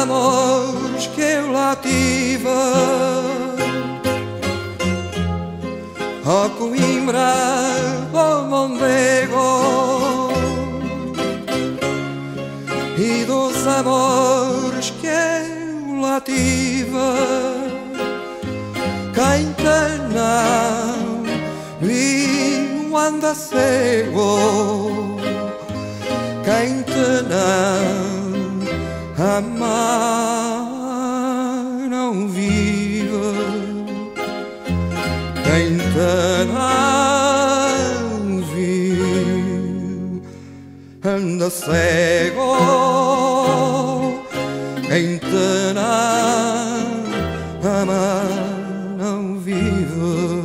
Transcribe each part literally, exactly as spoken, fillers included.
amores que eu lá tive. Ó Coimbra, ó Mondego, e dos amores que eu lá tive, quem te não viu anda cego, quem te não amar não vive, quem te não viu anda cego, quem te não amar não vive.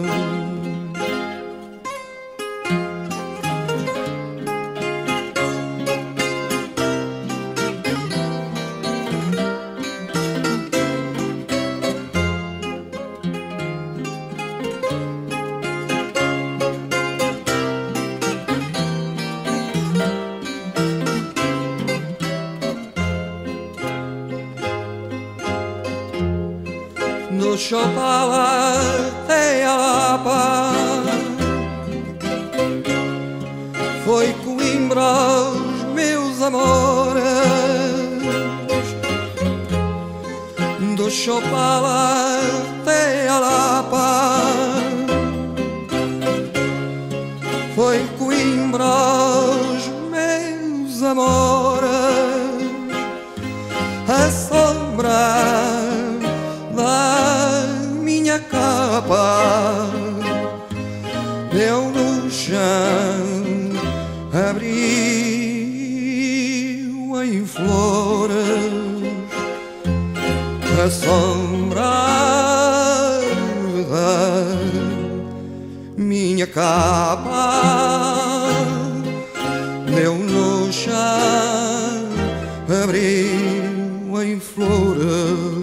Do Chopala até a Lapa, foi Coimbra os meus amores. Do Chopala até a Lapa, foi Coimbra os meus amores. A sombra da minha capa deu no chão, abriu em flores. A sombra da minha capa deu no chão, abriu em flores.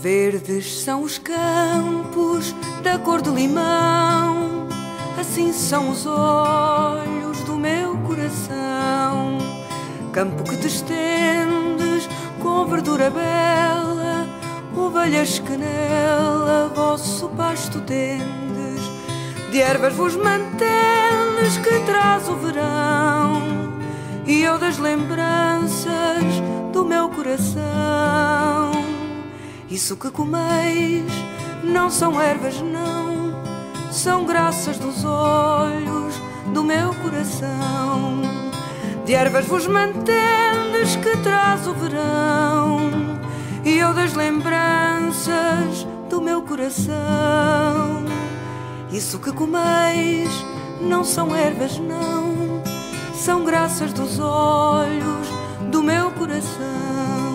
Verdes são os campos da cor de limão, assim são os olhos do meu coração. Campo que te estendes com verdura bela, ovelhas que nela vosso pasto tendes. De ervas vos mantendes que traz o verão, e eu das lembranças do meu coração. Isso que comeis não são ervas não, são graças dos olhos do meu coração. De ervas vos mantendes que traz o verão, e eu das lembranças do meu coração. Isso que comeis não são ervas não, são graças dos olhos do meu coração.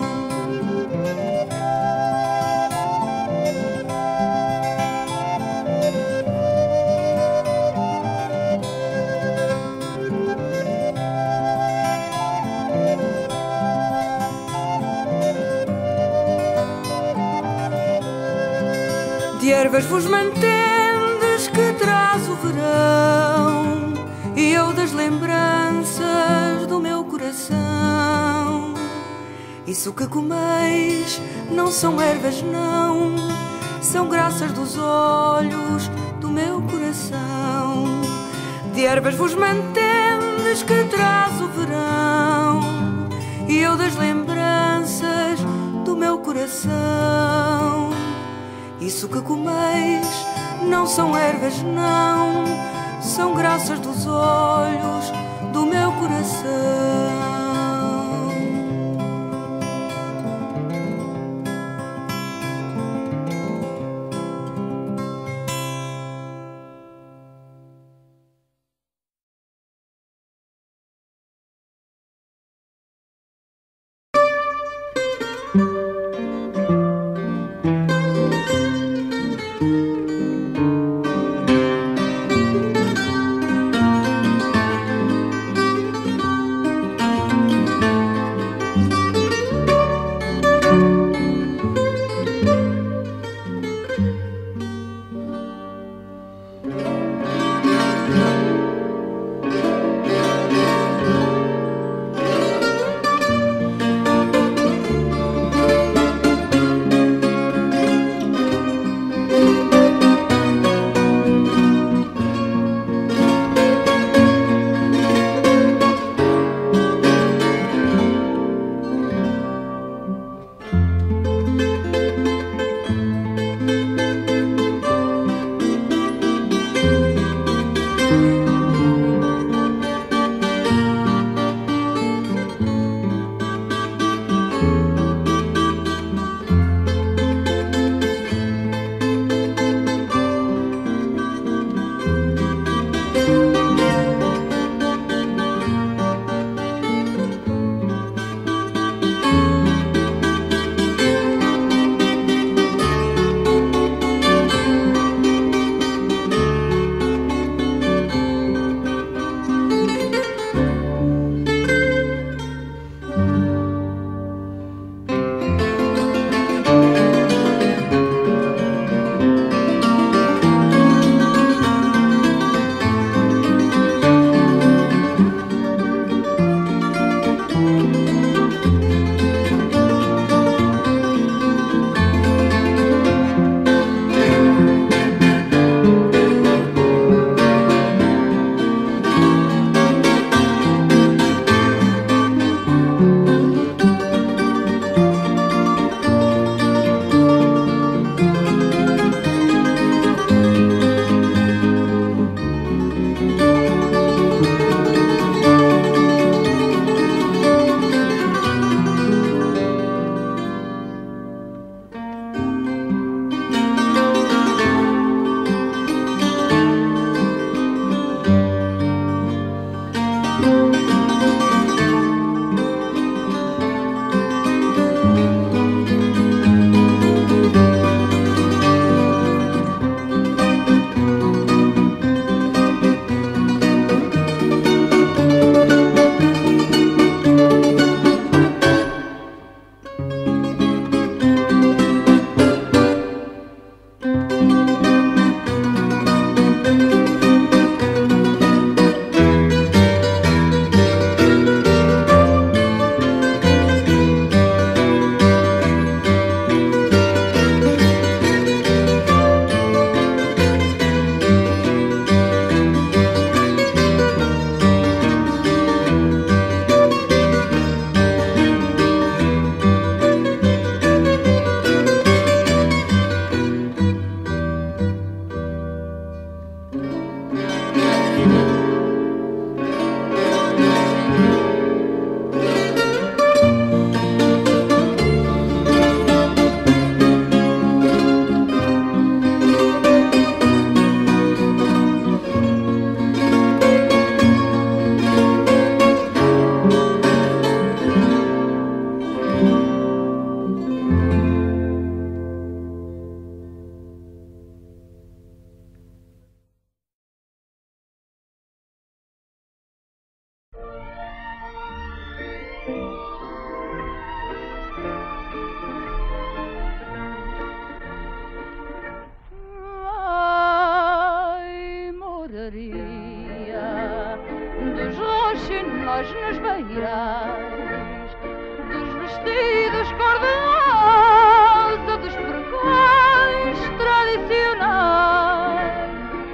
De ervas vos mantendes que traz o verão, e eu das lembranças do meu coração. Isso que comeis não são ervas não, são graças dos olhos do meu coração. De ervas vos mantendes que traz o verão, e eu das lembranças do meu coração. Isso que comeis não são ervas não, são graças dos olhos do meu coração. nós nos beirais, dos vestidos cor-de-rosa, dos pregões tradicionais.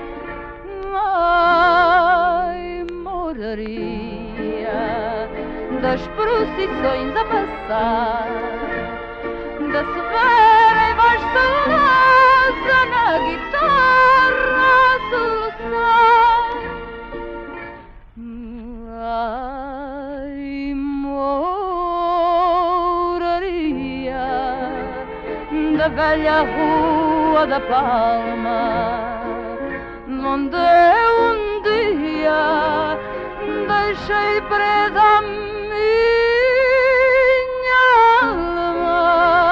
Ai, moraria das procissões a passar, da severa e voz saudosa na guitarra a soluçar. Ai, moraria da velha Rua da Palma, onde eu um dia deixei presa a minha alma,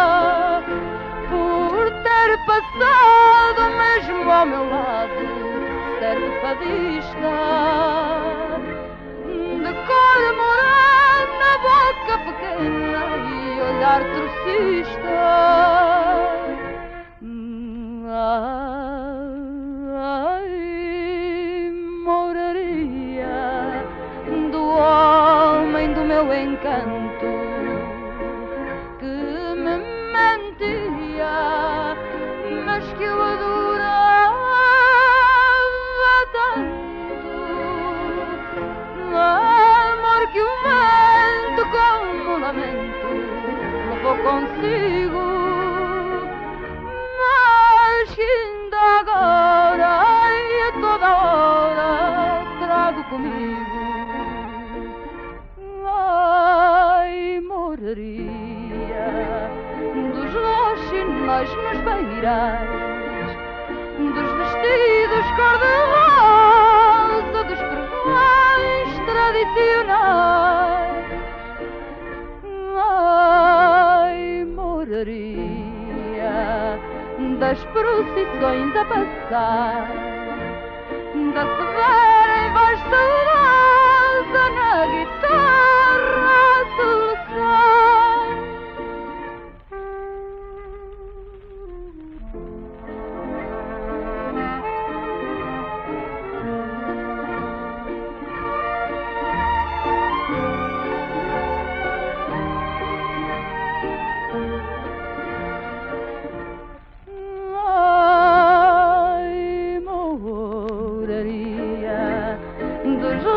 por ter passado mesmo ao meu lado certo fadista, de cor morena, boca pequena e olhar trocista. Ai, moraria do homem do meu encanto, que me mentia, mas que eu adorava tanto. Amor que o vento como lamento levou consigo, mas que ainda agora e a toda hora trago comigo. Ai, moraria dos roxinóis nos beirais, dos vestidos cor-de-rosa, dos pregões tradicionais. Ai, moraria das procissões a passar, da severa e voz saudosa na guitarra a soluçar. Dos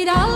tirar